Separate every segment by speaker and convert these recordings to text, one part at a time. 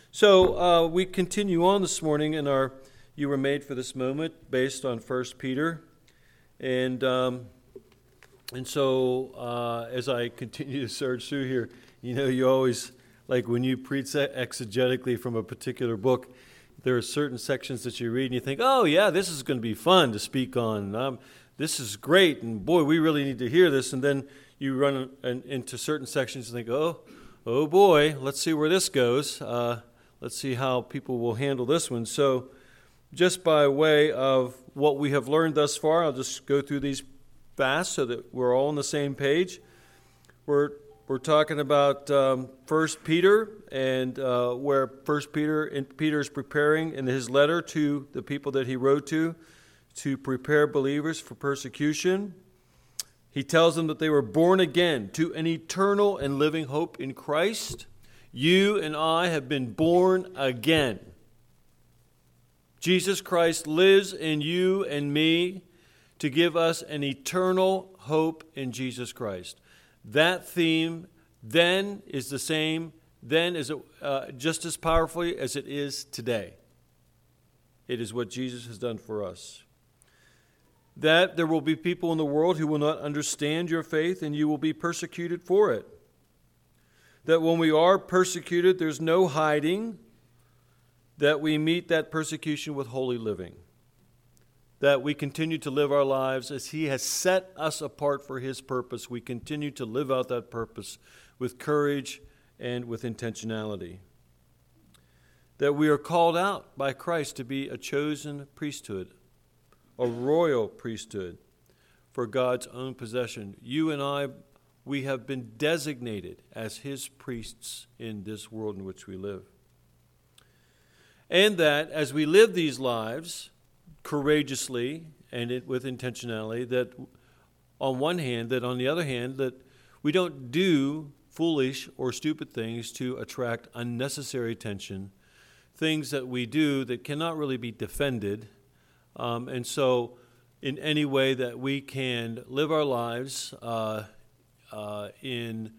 Speaker 1: So we continue on this morning in our "You Were Made for This Moment" based on 1 Peter, and so as I continue to search through here, you always, like when you preach exegetically from a particular book, there are certain sections that you read and you think, oh yeah, this is going to be fun to speak on. This is great, and boy, we really need to hear this. And then you run into certain sections and think, oh boy, let's see where this goes. Let's see how people will handle this one. So just by way of what we have learned thus far, I'll just go through these fast so that we're all on the same page. We're talking about 1 Peter and where 1 Peter is preparing in his letter to the people that he wrote to prepare believers for persecution. He tells them that they were born again to an eternal and living hope in Christ. You and I have been born again. Jesus Christ lives in you and me to give us an eternal hope in Jesus Christ. That theme then is the same, then is just as powerfully as it is today. It is what Jesus has done for us. That there will be people in the world who will not understand your faith and you will be persecuted for it. That when we are persecuted, there's no hiding, that we meet that persecution with holy living. That we continue to live our lives as He has set us apart for His purpose. We continue to live out that purpose with courage and with intentionality. That we are called out by Christ to be a chosen priesthood, a royal priesthood for God's own possession. You and I, we have been designated as His priests in this world in which we live. And that as we live these lives courageously and with intentionality, that on one hand, that on the other hand, that we don't do foolish or stupid things to attract unnecessary attention, things that we do that cannot really be defended. And so in any way that we can live our lives in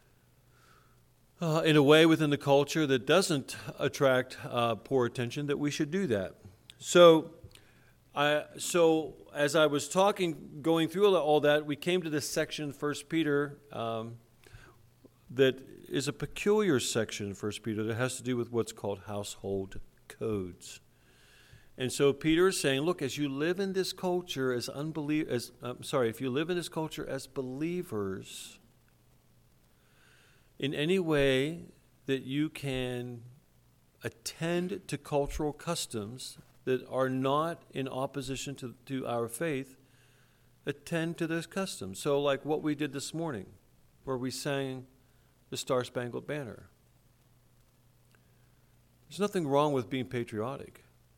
Speaker 1: a way within the culture that doesn't attract poor attention, that we should do that. So as I was going through all that, we came to this section, 1 Peter, that is a peculiar section in 1 Peter that has to do with what's called household codes. And so Peter is saying, look, as you live in this culture if you live in this culture as believers, in any way that you can attend to cultural customs that are not in opposition to our faith, attend to those customs. So like what we did this morning, where we sang the Star-Spangled Banner. There's nothing wrong with being patriotic.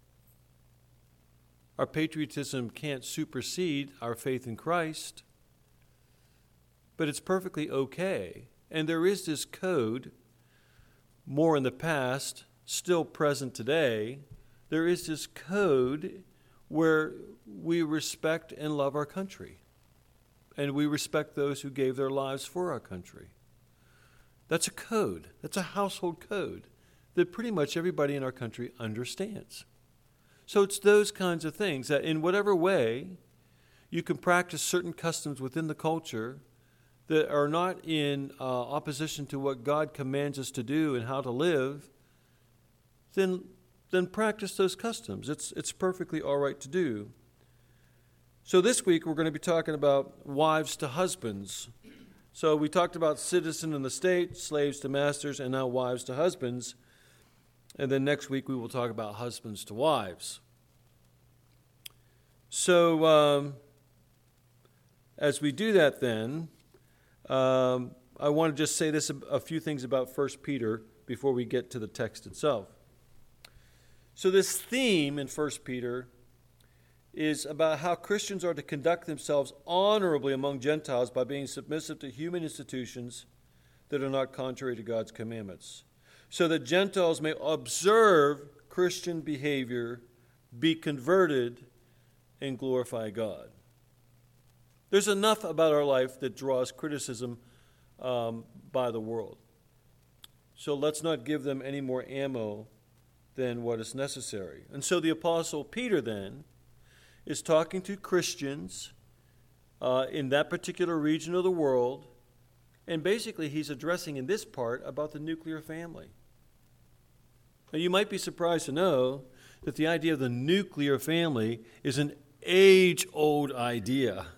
Speaker 1: Our patriotism can't supersede our faith in Christ, but it's perfectly okay. And there is this code, more in the past, still present today. There is this code where we respect and love our country. And we respect those who gave their lives for our country. That's a code. That's a household code that pretty much everybody in our country understands. So it's those kinds of things that in whatever way you can practice certain customs within the culture that are not in opposition to what God commands us to do and how to live, then practice those customs. It's perfectly all right to do. So this week we're going to be talking about wives to husbands. So we talked about citizen in the state, slaves to masters, and now wives to husbands. And then next week we will talk about husbands to wives. So as we do that then, I want to just say a few things about 1 Peter before we get to the text itself. So this theme in 1 Peter is about how Christians are to conduct themselves honorably among Gentiles by being submissive to human institutions that are not contrary to God's commandments, so that Gentiles may observe Christian behavior, be converted, and glorify God. There's enough about our life that draws criticism by the world. So let's not give them any more ammo than what is necessary. And so the Apostle Peter then is talking to Christians in that particular region of the world, and basically he's addressing in this part about the nuclear family. Now you might be surprised to know that the idea of the nuclear family is an age-old idea.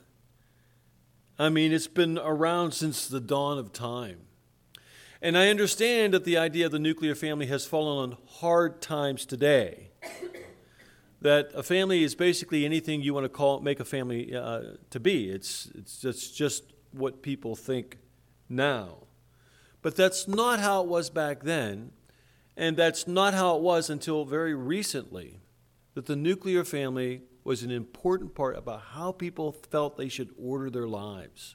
Speaker 1: I mean, it's been around since the dawn of time. And I understand that the idea of the nuclear family has fallen on hard times today. That a family is basically anything you want to make a family to be. It's just what people think now. But that's not how it was back then, and that's not how it was until very recently, that the nuclear family was an important part about how people felt they should order their lives.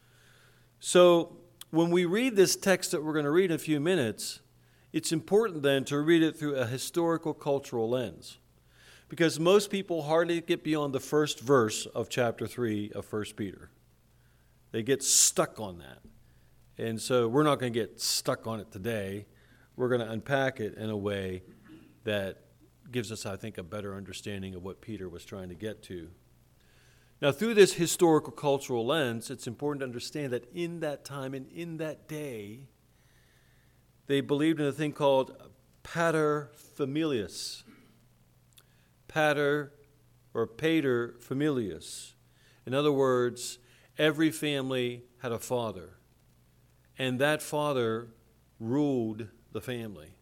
Speaker 1: So when we read this text that we're going to read in a few minutes, it's important then to read it through a historical cultural lens. Because most people hardly get beyond the first verse of chapter 3 of 1 Peter. They get stuck on that. And so we're not going to get stuck on it today. We're going to unpack it in a way that gives us, I think, a better understanding of what Peter was trying to get to. Now, through this historical cultural lens, it's important to understand that in that time and in that day, they believed in a thing called pater familias. Pater or pater familias. In other words, every family had a father, and that father ruled the family.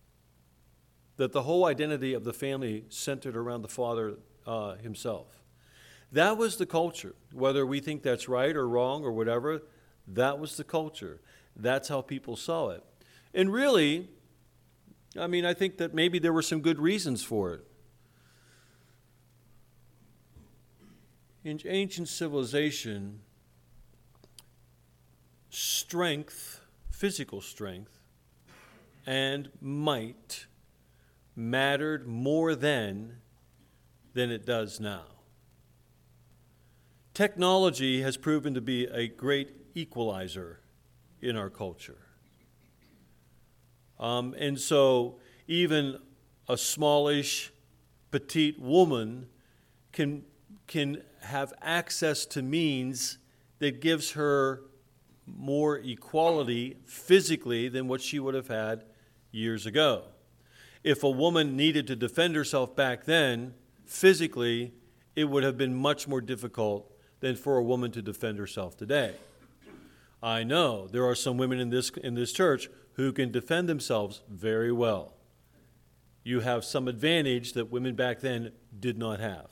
Speaker 1: That the whole identity of the family centered around the father himself. That was the culture. Whether we think that's right or wrong or whatever, that was the culture. That's how people saw it. And really, I mean, I think that maybe there were some good reasons for it. In ancient civilization, strength, physical strength, and might mattered more then than it does now. Technology has proven to be a great equalizer in our culture. And so even a smallish, petite woman can have access to means that gives her more equality physically than what she would have had years ago. If a woman needed to defend herself back then, physically, it would have been much more difficult than for a woman to defend herself today. I know there are some women in this church who can defend themselves very well. You have some advantage that women back then did not have.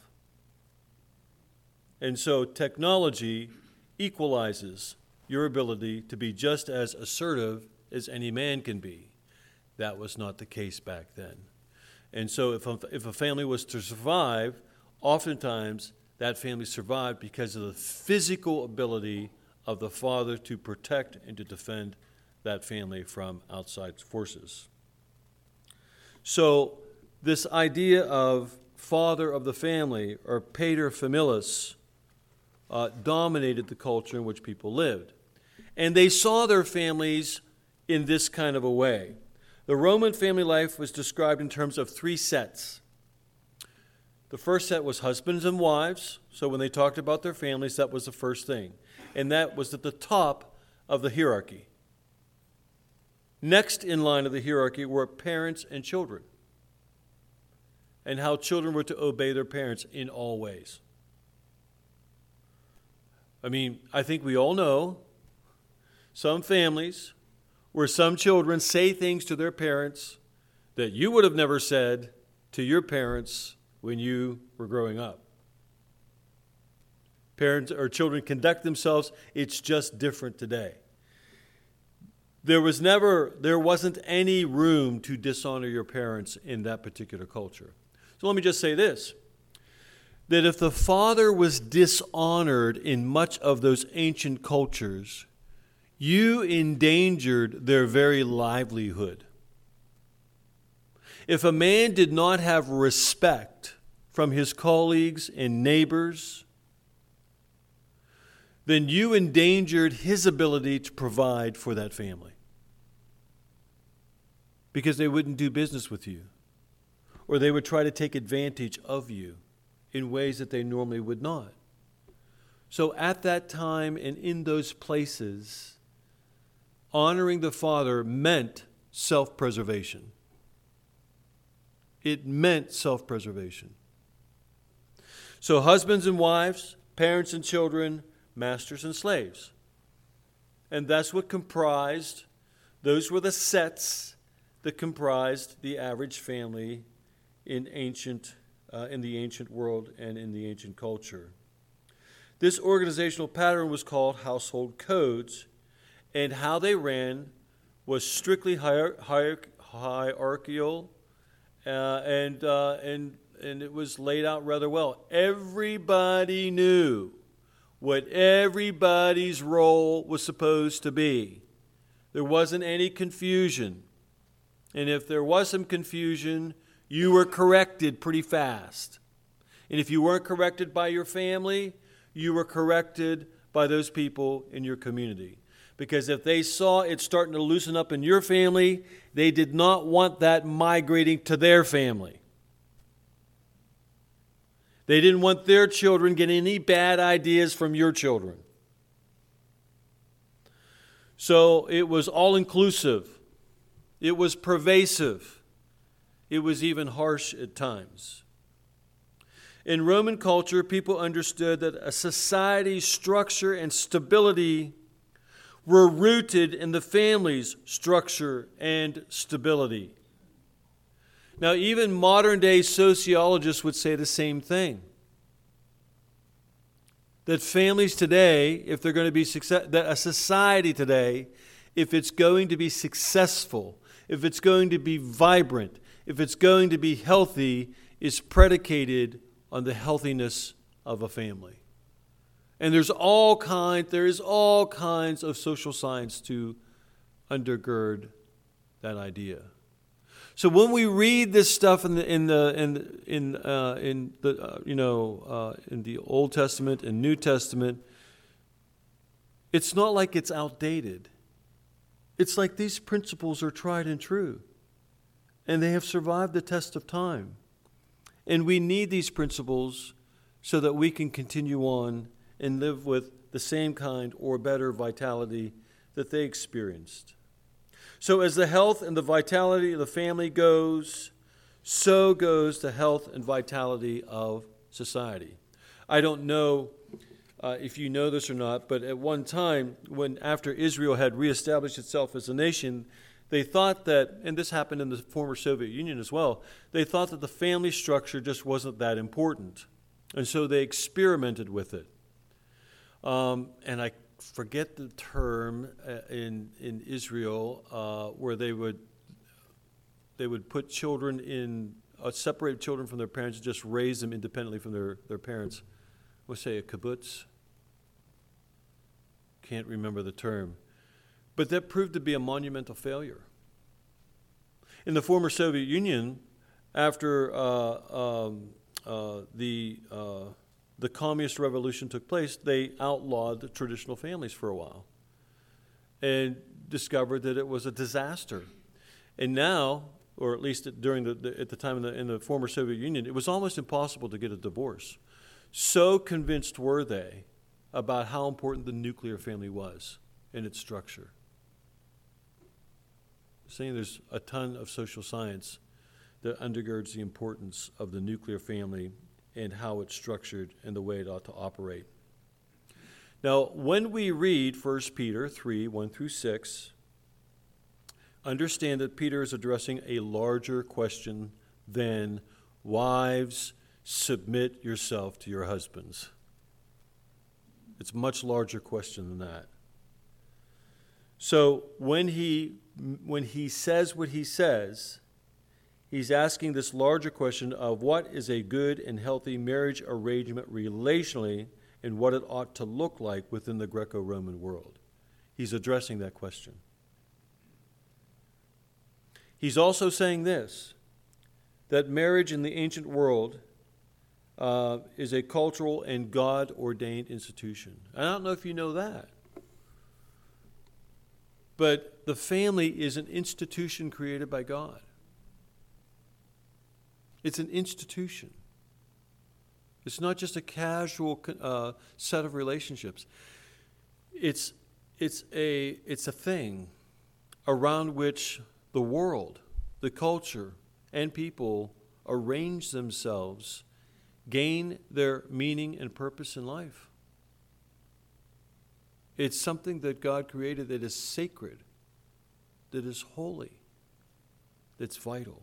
Speaker 1: And so technology equalizes your ability to be just as assertive as any man can be. That was not the case back then. And so if a family was to survive, oftentimes that family survived because of the physical ability of the father to protect and to defend that family from outside forces. So this idea of father of the family, or pater familias, dominated the culture in which people lived. And they saw their families in this kind of a way. The Roman family life was described in terms of three sets. The first set was husbands and wives. So when they talked about their families, that was the first thing. And that was at the top of the hierarchy. Next in line of the hierarchy were parents and children, and how children were to obey their parents in all ways. I mean, I think we all know some families where some children say things to their parents that you would have never said to your parents when you were growing up. Parents or children conduct themselves, it's just different today. There wasn't any room to dishonor your parents in that particular culture. So let me just say this, that if the father was dishonored in much of those ancient cultures, you endangered their very livelihood. If a man did not have respect from his colleagues and neighbors, then you endangered his ability to provide for that family. because they wouldn't do business with you, or they would try to take advantage of you in ways that they normally would not. So at that time and in those places, honoring the father meant self-preservation. It meant self-preservation. So husbands and wives, parents and children, masters and slaves. And that's what comprised, those were the sets that comprised the average family in the ancient world and in the ancient culture. This organizational pattern was called household codes, and how they ran was strictly hierarchical, and it was laid out rather well. Everybody knew what everybody's role was supposed to be. There wasn't any confusion. And if there was some confusion, you were corrected pretty fast. And if you weren't corrected by your family, you were corrected by those people in your community. Because if they saw it starting to loosen up in your family, they did not want that migrating to their family. They didn't want their children getting any bad ideas from your children. So it was all-inclusive. It was pervasive. It was even harsh at times. In Roman culture, people understood that a society's structure and stability were rooted in the family's structure and stability. Now, even modern-day sociologists would say the same thing. That families today, if they're going to be that a society today, if it's going to be successful, if it's going to be vibrant, if it's going to be healthy, is predicated on the healthiness of a family. And there is all kinds of social science to undergird that idea. So when we read this stuff in the Old Testament and New Testament, it's not like it's outdated. It's like these principles are tried and true, and they have survived the test of time. And we need these principles so that we can continue on and live with the same kind or better vitality that they experienced. So as the health and the vitality of the family goes, so goes the health and vitality of society. I don't know if you know this or not, but at one time, after Israel had reestablished itself as a nation, they thought that, and this happened in the former Soviet Union as well, they thought that the family structure just wasn't that important. And so they experimented with it. And I forget the term in Israel where they would put children in, separate children from their parents, and just raise them independently from their parents. We'll say a kibbutz. Can't remember the term. But that proved to be a monumental failure. In the former Soviet Union, after the communist revolution took place, they outlawed the traditional families for a while and discovered that it was a disaster. And now, or at least at the time in the former Soviet Union, it was almost impossible to get a divorce. So convinced were they about how important the nuclear family was in its structure. Saying there's a ton of social science that undergirds the importance of the nuclear family and how it's structured and the way it ought to operate. Now, when we read 1 Peter 3, 1 through 6, understand that Peter is addressing a larger question than wives, submit yourself to your husbands. It's a much larger question than that. So when he says what he says, he's asking this larger question of what is a good and healthy marriage arrangement relationally and what it ought to look like within the Greco-Roman world. He's addressing that question. He's also saying this, that marriage in the ancient world is a cultural and God-ordained institution. I don't know if you know that. But the family is an institution created by God. It's an institution. It's not just a casual set of relationships. It's a thing around which the world, the culture, and people arrange themselves, gain their meaning and purpose in life. It's something that God created that is sacred, that is holy, that's vital.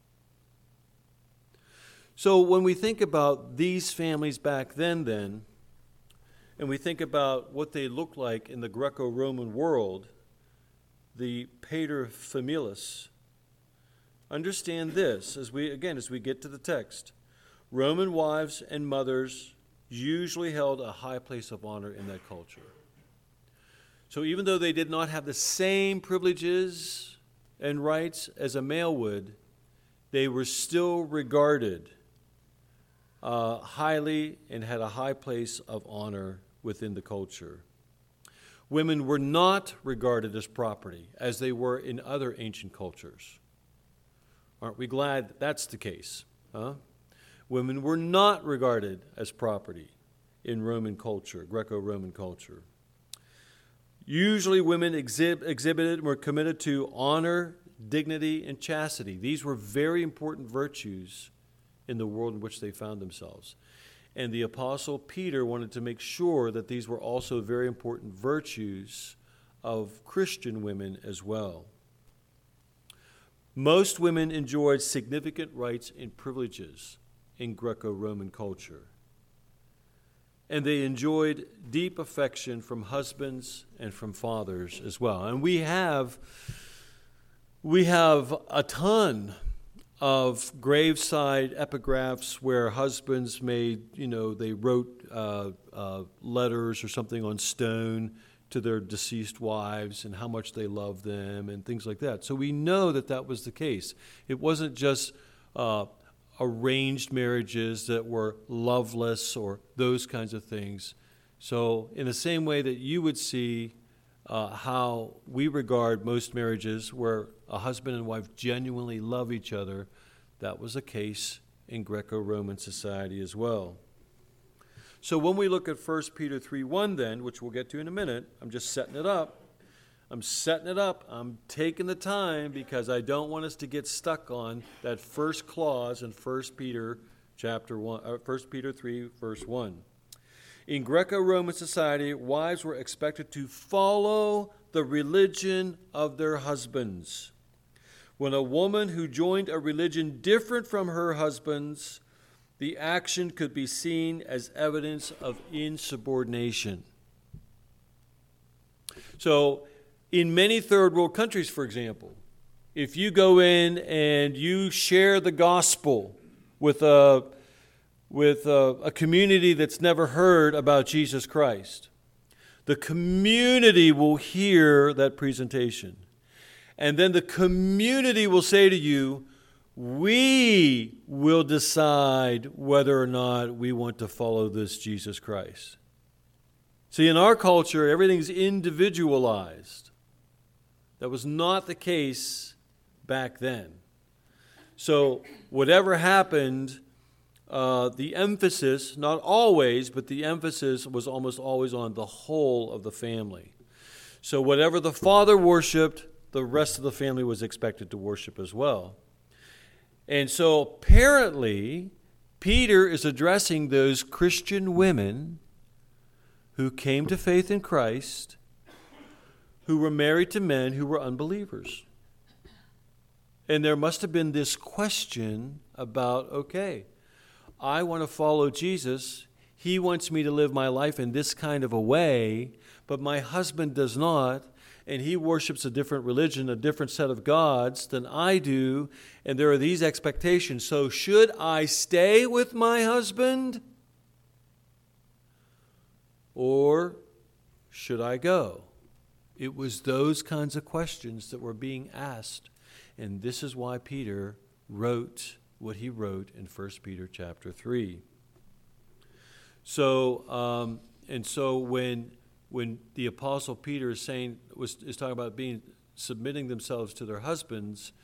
Speaker 1: So when we think about these families back then, and we think about what they looked like in the Greco-Roman world, the paterfamilias, understand this as we get to the text. Roman wives and mothers usually held a high place of honor in that culture. So even though they did not have the same privileges and rights as a male would, they were still regarded highly and had a high place of honor within the culture. Women were not regarded as property as they were in other ancient cultures. Aren't we glad that's the case? Huh? Women were not regarded as property in Roman culture, Greco-Roman culture. Usually women exhibited and were committed to honor, dignity, and chastity. These were very important virtues in the world in which they found themselves. And the Apostle Peter wanted to make sure that these were also very important virtues of Christian women as well. Most women enjoyed significant rights and privileges in Greco-Roman culture. And they enjoyed deep affection from husbands and from fathers as well. And we have a ton of graveside epigraphs where husbands they wrote letters or something on stone to their deceased wives and how much they loved them and things like that. So we know that that was the case. It wasn't just arranged marriages that were loveless or those kinds of things. So in the same way that you would see how we regard most marriages where a husband and wife genuinely love each other, that was the case in Greco-Roman society as well. So when we look at 1 Peter 3:1 then, which we'll get to in a minute, I'm just setting it up. I'm taking the time because I don't want us to get stuck on that first clause in 1 Peter 3, verse 1. In Greco-Roman society, wives were expected to follow the religion of their husbands. When a woman who joined a religion different from her husband's, the action could be seen as evidence of insubordination. So, in many third world countries, for example, if you go in and you share the gospel with a community that's never heard about Jesus Christ, the community will hear that presentation. And then the community will say to you, we will decide whether or not we want to follow this Jesus Christ. See, in our culture, everything's individualized. That was not the case back then. So whatever happened, the emphasis, not always, but the emphasis was almost always on the whole of the family. So whatever the father worshipped, the rest of the family was expected to worship as well. And so apparently, Peter is addressing those Christian women who came to faith in Christ, who were married to men who were unbelievers. And there must have been this question about, okay, I want to follow Jesus. He wants me to live my life in this kind of a way, but my husband does not, and he worships a different religion, a different set of gods than I do, and there are these expectations. So should I stay with my husband? Or should I go? It was those kinds of questions that were being asked, and this is why Peter wrote what he wrote in 1 Peter chapter 3. So when when the Apostle Peter is talking about submitting themselves to their husbands,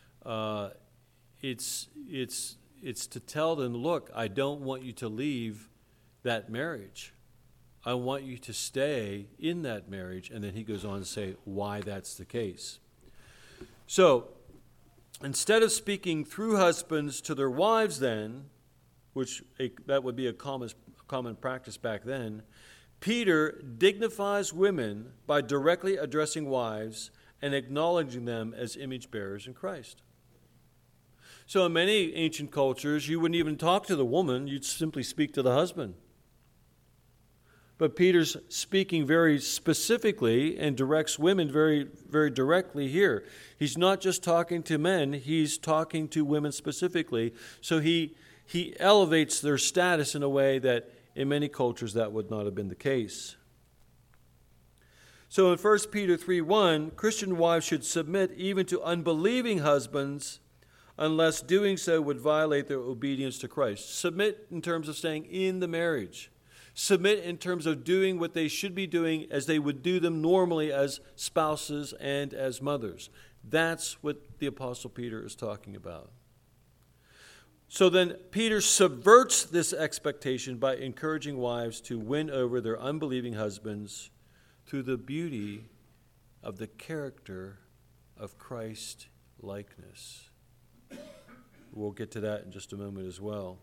Speaker 1: it's to tell them, look, I don't want you to leave that marriage. I want you to stay in that marriage. And then he goes on to say why that's the case. So, instead of speaking through husbands to their wives then, that would be a common practice back then, Peter dignifies women by directly addressing wives and acknowledging them as image bearers in Christ. So in many ancient cultures, you wouldn't even talk to the woman, you'd simply speak to the husband. But Peter's speaking very specifically and directs women very, very directly here. He's not just talking to men, he's talking to women specifically. So he elevates their status in a way that in many cultures that would not have been the case. So in 1 Peter 3:1, Christian wives should submit even to unbelieving husbands unless doing so would violate their obedience to Christ. Submit in terms of staying in the marriage. Submit in terms of doing what they should be doing as they would do them normally as spouses and as mothers. That's what the Apostle Peter is talking about. So then Peter subverts this expectation by encouraging wives to win over their unbelieving husbands through the beauty of the character of Christ likeness. We'll get to that in just a moment as well.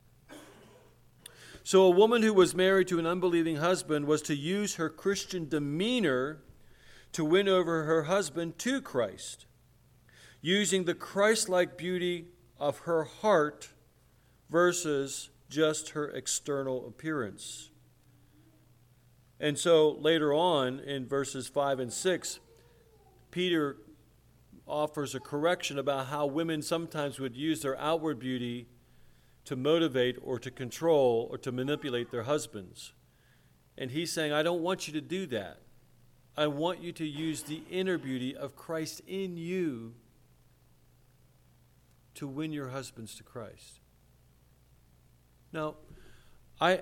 Speaker 1: So a woman who was married to an unbelieving husband was to use her Christian demeanor to win over her husband to Christ, using the Christ-like beauty of her heart versus just her external appearance. And so later on in verses 5 and 6, Peter offers a correction about how women sometimes would use their outward beauty to motivate or to control or to manipulate their husbands. And he's saying, I don't want you to do that. I want you to use the inner beauty of Christ in you to win your husbands to Christ. Now, I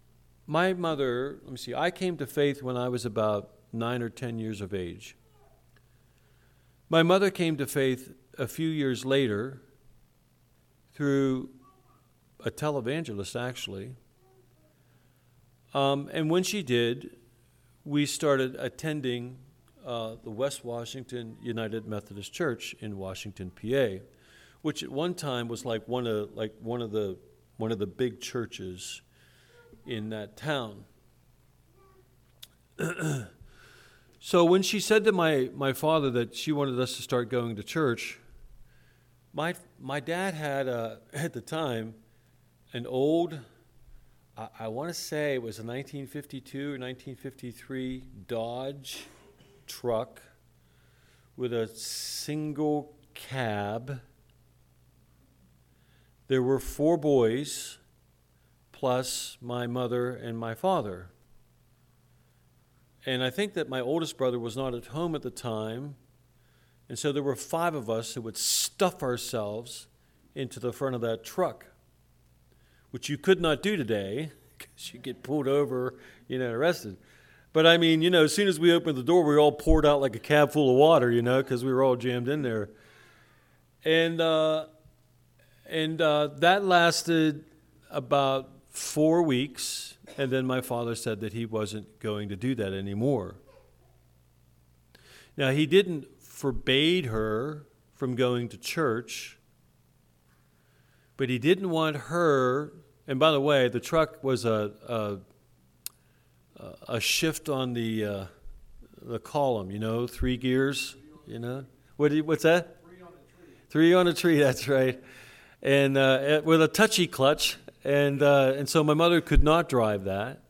Speaker 1: came to faith when I was about 9 or 10 years of age. My mother came to faith a few years later through a televangelist, actually. And when she did, we started attending the West Washington United Methodist Church in Washington, PA, which at one time was like one of the big churches in that town. So when she said to my father that she wanted us to start going to church, my dad had at the time an old, I want to say it was a 1952 or 1953 Dodge truck with a single cab. There were 4 boys plus my mother and my father. And I think that my oldest brother was not at home at the time. And so there were 5 of us who would stuff ourselves into the front of that truck, which you could not do today because you get pulled over, arrested. But I mean, as soon as we opened the door, we were all poured out like a cab full of water, because we were all jammed in there. And that lasted about 4 weeks. And then my father said that he wasn't going to do that anymore. Now, he didn't forbade her from going to church, but he didn't want her, and by the way, the truck was a shift on the column, 3 gears, What's that? 3 on a tree, that's right. And with a touchy clutch. And so my mother could not drive that.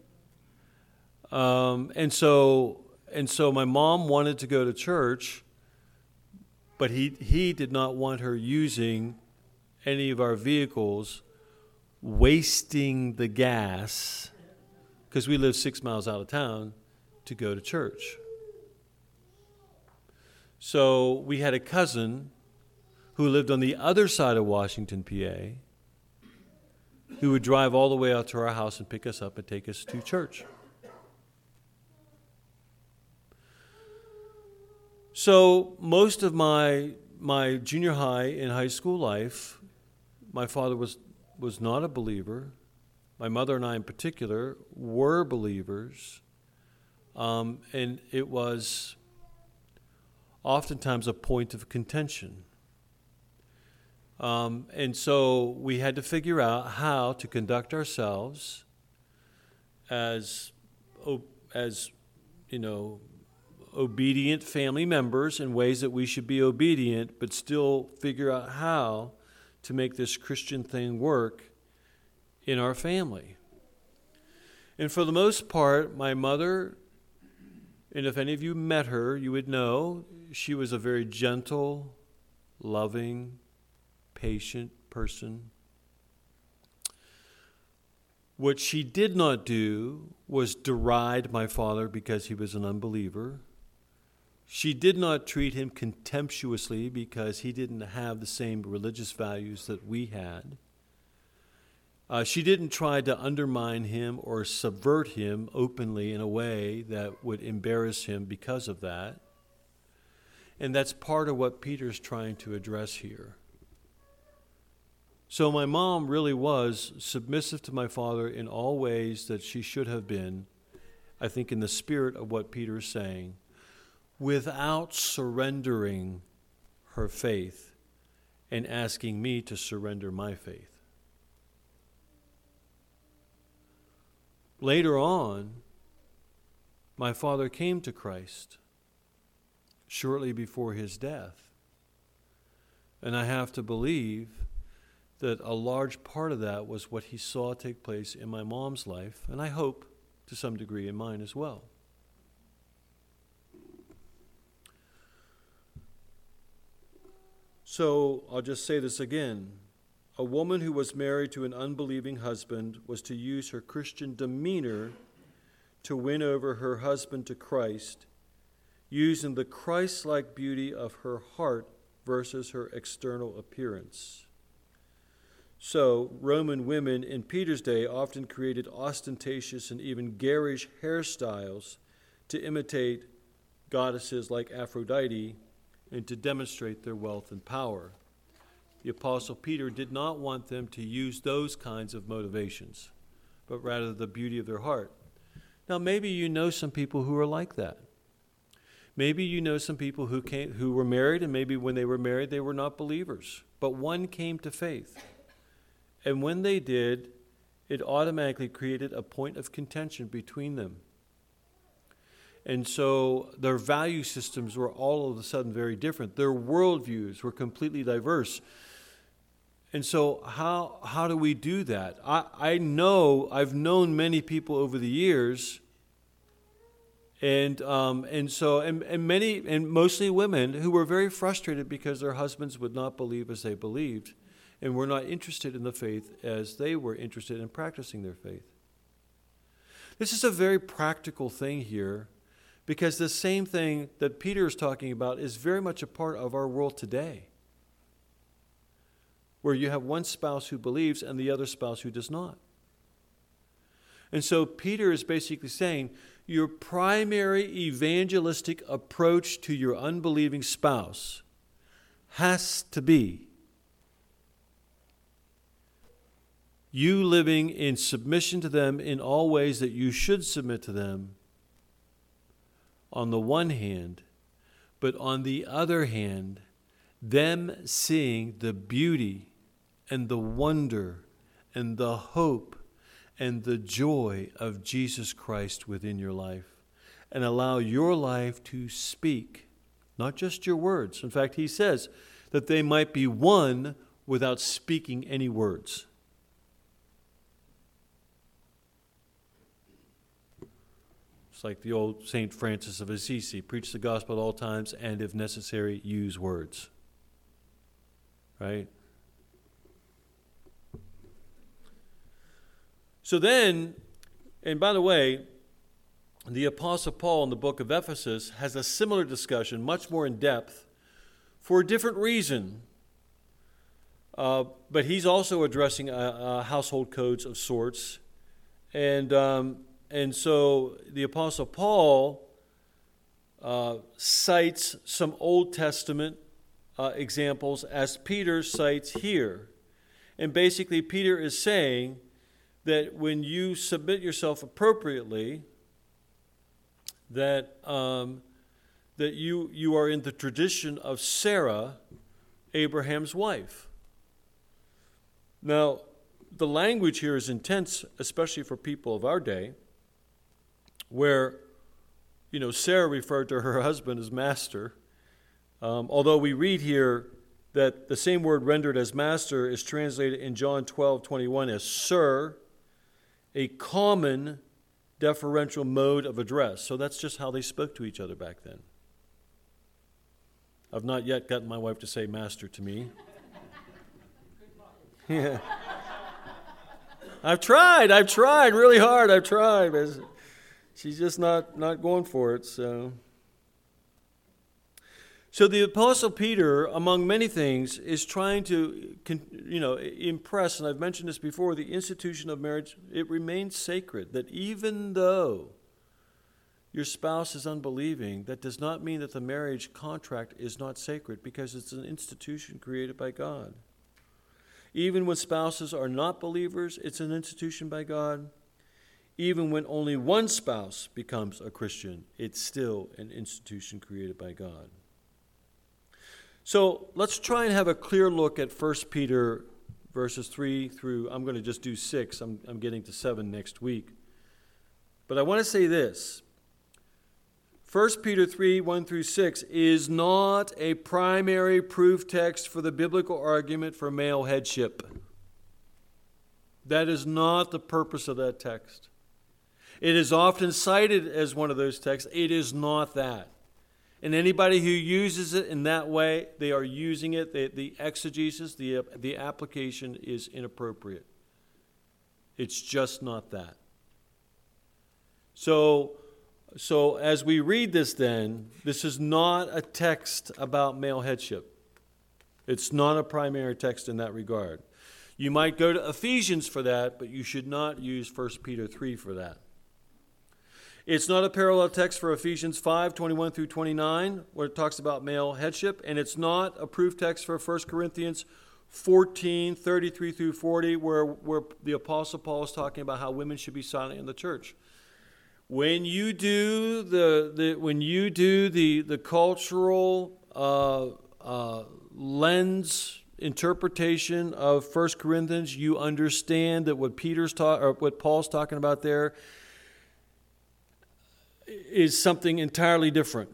Speaker 1: And so my mom wanted to go to church, but he did not want her using any of our vehicles, wasting the gas, because we lived 6 miles out of town, to go to church. So we had a cousin who lived on the other side of Washington, PA, who would drive all the way out to our house and pick us up and take us to church. So most of my junior high and high school life, my father was not a believer. My mother and I in particular were believers. And it was oftentimes a point of contention. And so we had to figure out how to conduct ourselves as obedient family members in ways that we should be obedient, but still figure out how to make this Christian thing work in our family. And for the most part, my mother, and if any of you met her, you would know she was a very gentle, loving, patient person. What she did not do was deride my father because he was an unbeliever. She did not treat him contemptuously because he didn't have the same religious values that we had. She didn't try to undermine him or subvert him openly in a way that would embarrass him because of that. And that's part of what Peter's trying to address here. So my mom really was submissive to my father in all ways that she should have been, I think in the spirit of what Peter's saying, without surrendering her faith and asking me to surrender my faith. Later on, my father came to Christ shortly before his death. And I have to believe that a large part of that was what he saw take place in my mom's life, and I hope to some degree in mine as well. So I'll just say this again. A woman who was married to an unbelieving husband was to use her Christian demeanor to win over her husband to Christ, using the Christ-like beauty of her heart versus her external appearance. So, Roman women in Peter's day often created ostentatious and even garish hairstyles to imitate goddesses like Aphrodite and to demonstrate their wealth and power. The Apostle Peter did not want them to use those kinds of motivations, but rather the beauty of their heart. Now, maybe you know some people who are like that. Maybe you know some people who were married, and maybe when they were married, they were not believers. But one came to faith. And when they did, it automatically created a point of contention between them. And so their value systems were all of a sudden very different. Their worldviews were completely diverse. And so how do we do that? I've known many people over the years, and mostly women who were very frustrated because their husbands would not believe as they believed, and were not interested in the faith as they were interested in practicing their faith. This is a very practical thing here, because the same thing that Peter is talking about is very much a part of our world today, where you have one spouse who believes and the other spouse who does not. And so Peter is basically saying, your primary evangelistic approach to your unbelieving spouse has to be you living in submission to them in all ways that you should submit to them on the one hand, but on the other hand, them seeing the beauty and the wonder and the hope and the joy of Jesus Christ within your life, and allow your life to speak, not just your words. In fact, he says that they might be one without speaking any words. It's like the old St. Francis of Assisi, preach the gospel at all times, and if necessary, use words. Right? So then, and by the way, the Apostle Paul in the book of Ephesus has a similar discussion, much more in depth, for a different reason. But he's also addressing household codes of sorts. And so the Apostle Paul cites some Old Testament examples as Peter cites here. And basically Peter is saying that when you submit yourself appropriately, that you are in the tradition of Sarah, Abraham's wife. Now, the language here is intense, especially for people of our day, where, Sarah referred to her husband as master. Although we read here that the same word rendered as master is translated in John 12:21 as sir, a common deferential mode of address. So that's just how they spoke to each other back then. I've not yet gotten my wife to say master to me. Yeah. I've tried really hard. But she's just not going for it. So the Apostle Peter, among many things, is trying to, impress, and I've mentioned this before, the institution of marriage. It remains sacred, that even though your spouse is unbelieving, that does not mean that the marriage contract is not sacred, because it's an institution created by God. Even when spouses are not believers, it's an institution by God. Even when only one spouse becomes a Christian, it's still an institution created by God. So let's try and have a clear look at 1 Peter verses 3 through, I'm going to just do 6. I'm getting to 7 next week. But I want to say this. 1 Peter 3, 1 through 6 is not a primary proof text for the biblical argument for male headship. That is not the purpose of that text. It is often cited as one of those texts. It is not that. And anybody who uses it in that way, they are using it. The exegesis, the application is inappropriate. It's just not that. So as we read this then, this is not a text about male headship. It's not a primary text in that regard. You might go to Ephesians for that, but you should not use 1 Peter 3 for that. It's not a parallel text for Ephesians 5, 21 through 29, where it talks about male headship, and it's not a proof text for 1 Corinthians 14, 33 through 40, where the Apostle Paul is talking about how women should be silent in the church. When you do the cultural lens interpretation of 1 Corinthians, you understand that what Paul's talking about there is something entirely different.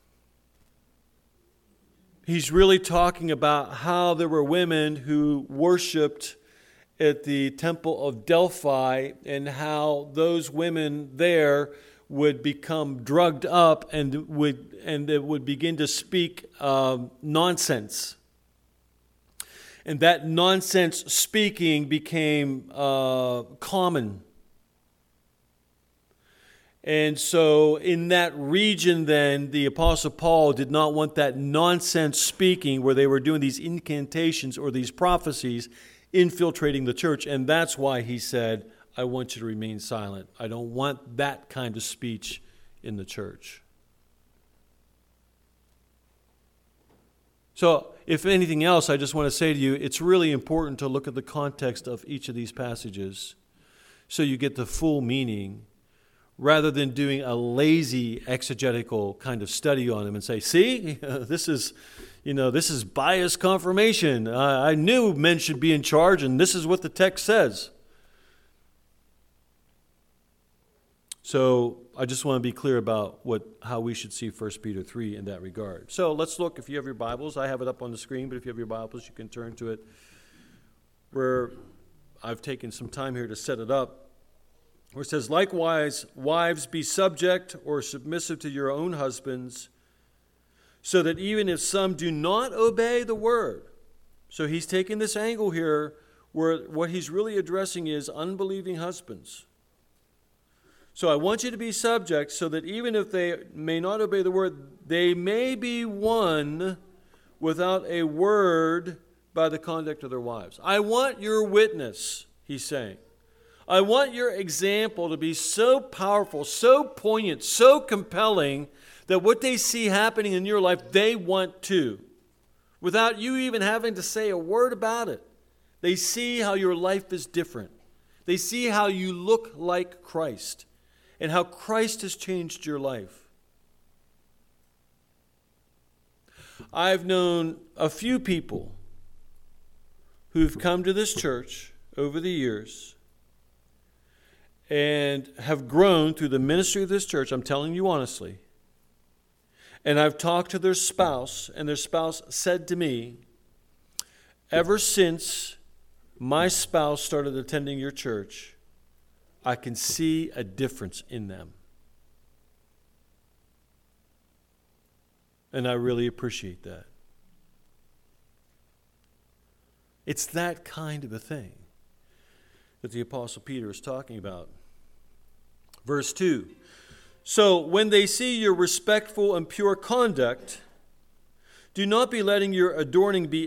Speaker 1: He's really talking about how there were women who worshipped at the temple of Delphi, and how those women there would become drugged up and would begin to speak nonsense. And that nonsense speaking became common. And so in that region then, the Apostle Paul did not want that nonsense speaking where they were doing these incantations or these prophecies infiltrating the church. And that's why he said, I want you to remain silent. I don't want that kind of speech in the church. So if anything else, I just want to say to you, it's really important to look at the context of each of these passages so you get the full meaning, rather than doing a lazy exegetical kind of study on them and say, see, this is bias confirmation. I knew men should be in charge, and this is what the text says. So I just want to be clear about how we should see 1 Peter 3 in that regard. So let's look, if you have your Bibles. I have it up on the screen, but if you have your Bibles, you can turn to it. Where I've taken some time here to set it up. Where it says, likewise, wives, be subject or submissive to your own husbands, so that even if some do not obey the word. So he's taking this angle here where what he's really addressing is unbelieving husbands. So I want you to be subject so that even if they may not obey the word, they may be won without a word by the conduct of their wives. I want your witness, he's saying. I want your example to be so powerful, so poignant, so compelling that what they see happening in your life, they want too. Without you even having to say a word about it. They see how your life is different. They see how you look like Christ and how Christ has changed your life. I've known a few people who've come to this church over the years and have grown through the ministry of this church, I'm telling you honestly. And I've talked to their spouse, and their spouse said to me, ever since my spouse started attending your church, I can see a difference in them. And I really appreciate that. It's that kind of a thing that the Apostle Peter is talking about. Verse 2. So when they see your respectful and pure conduct, do not let your adorning be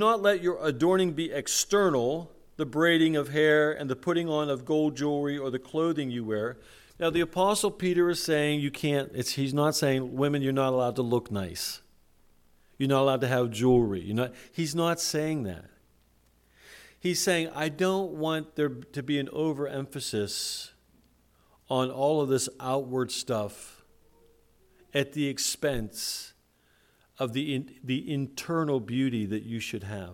Speaker 1: external, the braiding of hair and the putting on of gold jewelry or the clothing you wear. Now the Apostle Peter is saying he's not saying, women, you're not allowed to look nice. You're not allowed to have jewelry. He's not saying that. He's saying, I don't want there to be an overemphasis on all of this outward stuff at the expense of the internal beauty that you should have.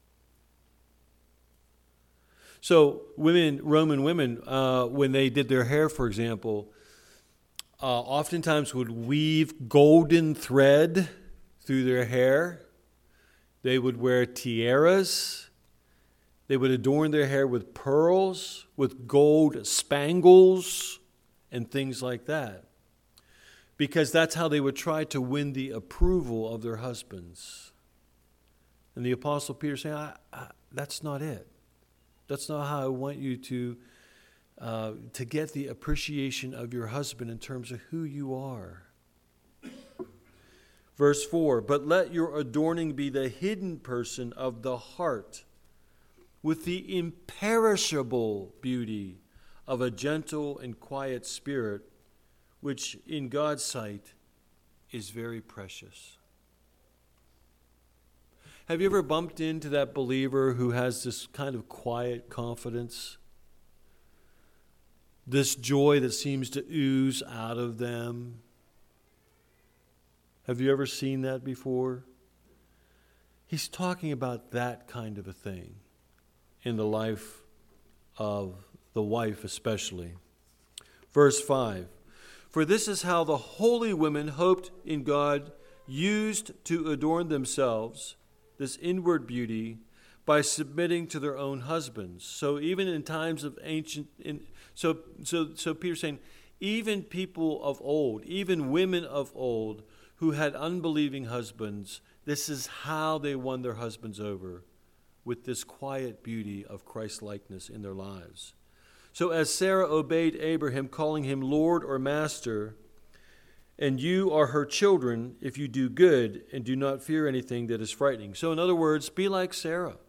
Speaker 1: So Roman women, when they did their hair, for example, oftentimes would weave golden thread through their hair. They would wear tiaras. They would adorn their hair with pearls, with gold spangles, and things like that. Because that's how they would try to win the approval of their husbands. And the Apostle Peter is saying, that's not it. That's not how I want you to get the appreciation of your husband in terms of who you are. Verse 4, but let your adorning be the hidden person of the heart, with the imperishable beauty of a gentle and quiet spirit, which in God's sight is very precious. Have you ever bumped into that believer who has this kind of quiet confidence? This joy that seems to ooze out of them? Have you ever seen that before? He's talking about that kind of a thing in the life of the wife especially. Verse 5, for this is how the holy women hoped in God, used to adorn themselves, this inward beauty, by submitting to their own husbands. So even in times of so Peter's saying, even people of old, even women of old who had unbelieving husbands, this is how they won their husbands over, with this quiet beauty of Christ-likeness in their lives. So as Sarah obeyed Abraham, calling him Lord or Master, and you are her children if you do good and do not fear anything that is frightening. So in other words, be like Sarah.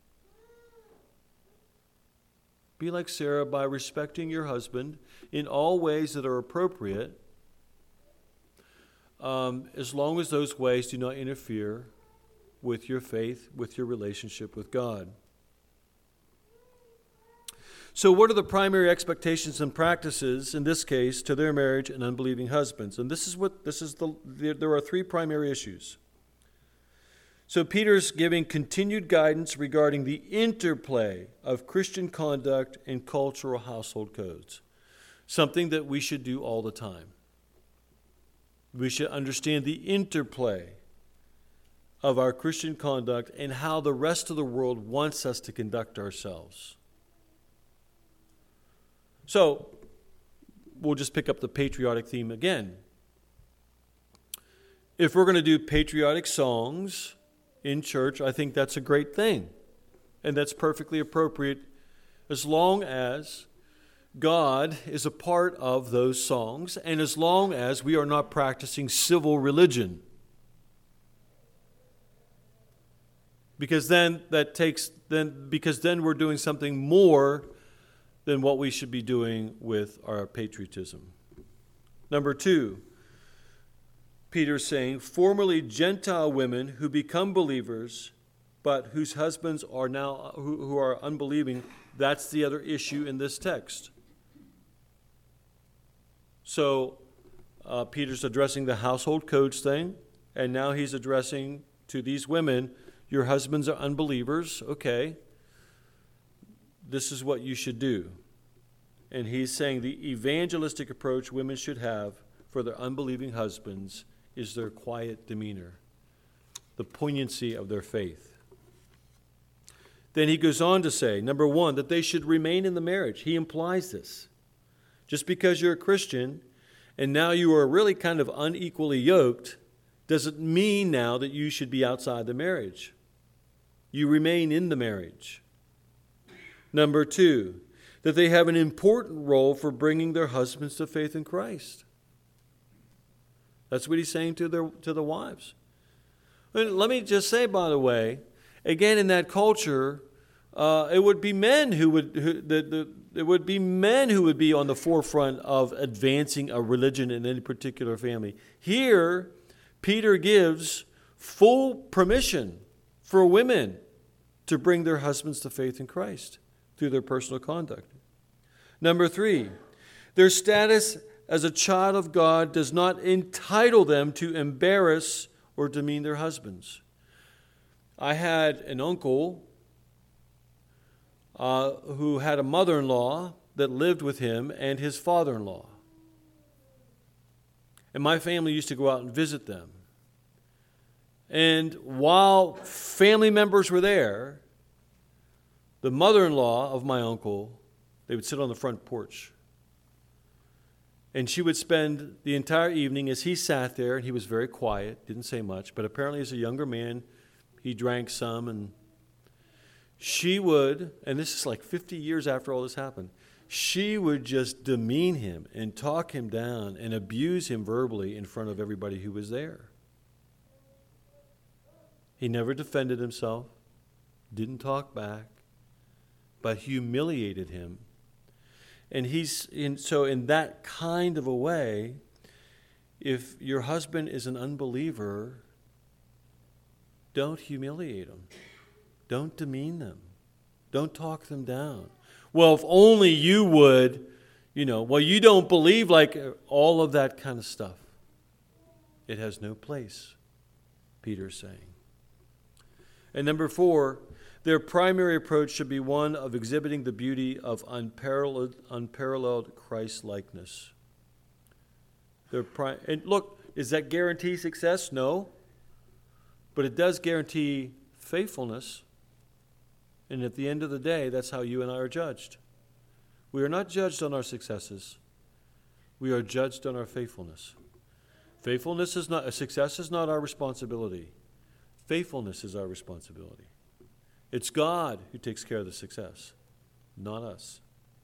Speaker 1: Be like Sarah by respecting your husband in all ways that are appropriate, as long as those ways do not interfere with your faith, with your relationship with God. So what are the primary expectations and practices, in this case, to their marriage and unbelieving husbands? And there are three primary issues. So Peter's giving continued guidance regarding the interplay of Christian conduct and cultural household codes, something that we should do all the time. We should understand the interplay of our Christian conduct and how the rest of the world wants us to conduct ourselves. So, we'll just pick up the patriotic theme again. If we're going to do patriotic songs in church, I think that's a great thing. And that's perfectly appropriate as long as God is a part of those songs and as long as we are not practicing civil religion. Because then we're doing something more than what we should be doing with our patriotism. Number 2, Peter's saying, formerly Gentile women who become believers, but whose husbands are now, who are unbelieving, that's the other issue in this text. So Peter's addressing the household codes thing, and now he's addressing to these women, your husbands are unbelievers, okay, this is what you should do. And he's saying the evangelistic approach women should have for their unbelieving husbands is their quiet demeanor, the poignancy of their faith. Then he goes on to say, number one, that they should remain in the marriage. He implies this. Just because you're a Christian and now you are really kind of unequally yoked doesn't mean now that you should be outside the marriage. You remain in the marriage. Number two, that they have an important role for bringing their husbands to faith in Christ. That's what he's saying to the wives. And let me just say, by the way, again, in that culture, it would be men who would be on the forefront of advancing a religion in any particular family. Here, Peter gives full permission for women to bring their husbands to faith in Christ through their personal conduct. Number three, their status as a child of God does not entitle them to embarrass or demean their husbands. I had an uncle who had a mother-in-law that lived with him and his father-in-law. And my family used to go out and visit them. And while family members were there, the mother-in-law of my uncle, they would sit on the front porch. And she would spend the entire evening as he sat there, and he was very quiet, didn't say much, but apparently as a younger man, he drank some, and she would, and this is like 50 years after all this happened, she would just demean him and talk him down and abuse him verbally in front of everybody who was there. He never defended himself, didn't talk back, but humiliated him. And so in that kind of a way, if your husband is an unbeliever, don't humiliate them. Don't demean them. Don't talk them down. Well, if only you would, well, you don't believe, like all of that kind of stuff. It has no place, Peter's saying. And number four, their primary approach should be one of exhibiting the beauty of unparalleled Christ-likeness. And look, does that guarantee success? No. But it does guarantee faithfulness. And at the end of the day, that's how you and I are judged. We are not judged on our successes. We are judged on our faithfulness. Success is not our responsibility. Faithfulness is our responsibility. It's God who takes care of the success, not us.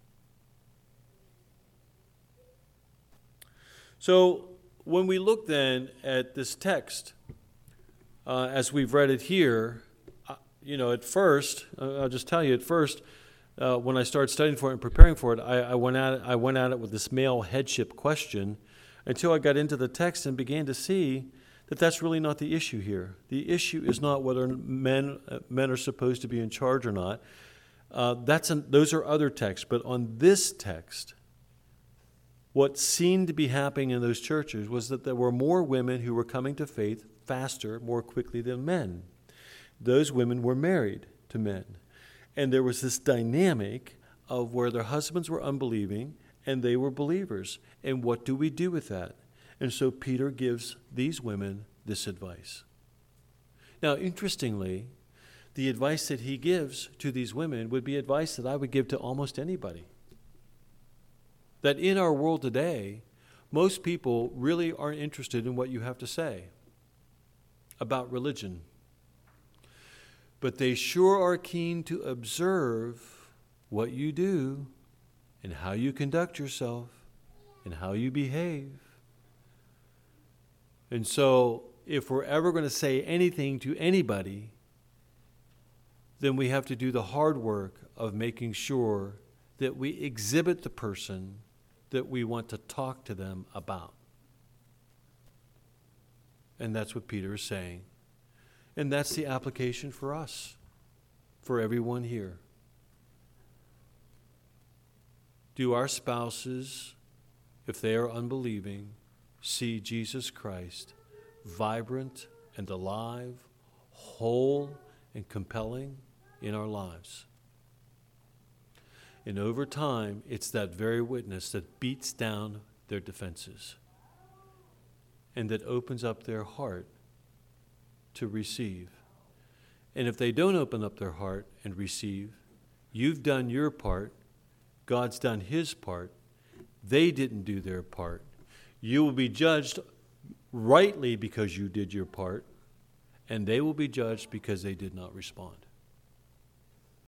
Speaker 1: So when we look then at this text, as we've read it here, at first, I'll just tell you, when I started studying for it and preparing for it, I went at it with this male headship question until I got into the text and began to see that that's really not the issue here. The issue is not whether men are supposed to be in charge or not. Those are other texts. But on this text, what seemed to be happening in those churches was that there were more women who were coming to faith faster, more quickly than men. Those women were married to men. And there was this dynamic of where their husbands were unbelieving and they were believers. And what do we do with that? And so Peter gives these women this advice. Now, interestingly, the advice that he gives to these women would be advice that I would give to almost anybody. That in our world today, most people really aren't interested in what you have to say about religion. But they sure are keen to observe what you do and how you conduct yourself and how you behave. And so if we're ever going to say anything to anybody, then we have to do the hard work of making sure that we exhibit the person that we want to talk to them about. And that's what Peter is saying. And that's the application for us, for everyone here. Do our spouses, if they are unbelieving, see Jesus Christ vibrant and alive, whole and compelling in our lives? And over time, it's that very witness that beats down their defenses and that opens up their heart to receive. And if they don't open up their heart and receive, you've done your part, God's done his part, they didn't do their part. You will be judged rightly because you did your part, and they will be judged because they did not respond.